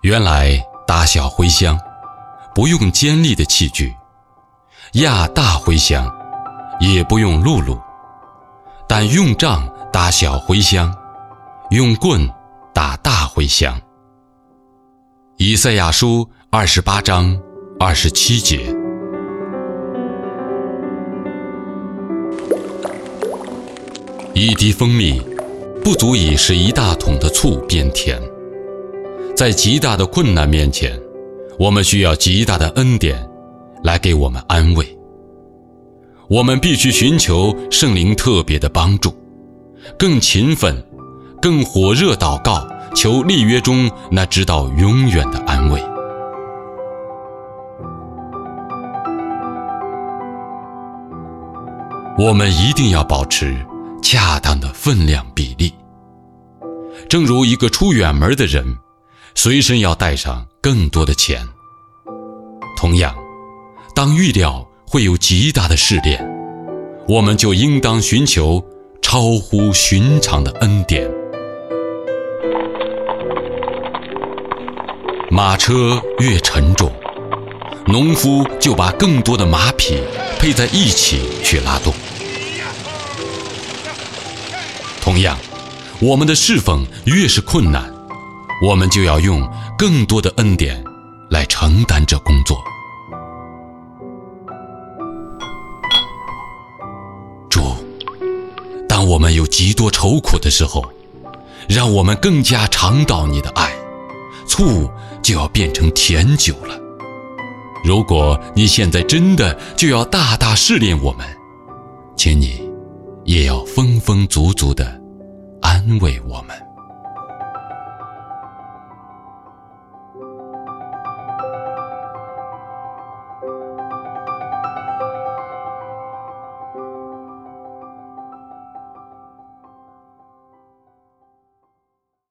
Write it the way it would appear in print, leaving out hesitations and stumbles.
原来打小茴香不用尖利的器具，压大茴香也不用辘轳，但用杖打小茴香，用棍打大茴香。以赛亚书28章27节。一滴蜂蜜不足以使一大桶的醋变甜。在极大的困难面前，我们需要极大的恩典来给我们安慰。我们必须寻求圣灵特别的帮助，更勤奋，更火热祷告，求立约中那直到永远的安慰。我们一定要保持恰当的分量比例，正如一个出远门的人随身要带上更多的钱。同样，当预料会有极大的试炼，我们就应当寻求超乎寻常的恩典。马车越沉重，农夫就把更多的马匹配在一起去拉动。同样，我们的侍奉越是困难，我们就要用更多的恩典来承担这工作。主，当我们有极多愁苦的时候，让我们更加尝到你的爱，醋就要变成甜酒了。如果你现在真的就要大大试炼我们，请你也要丰丰足足地安慰我们。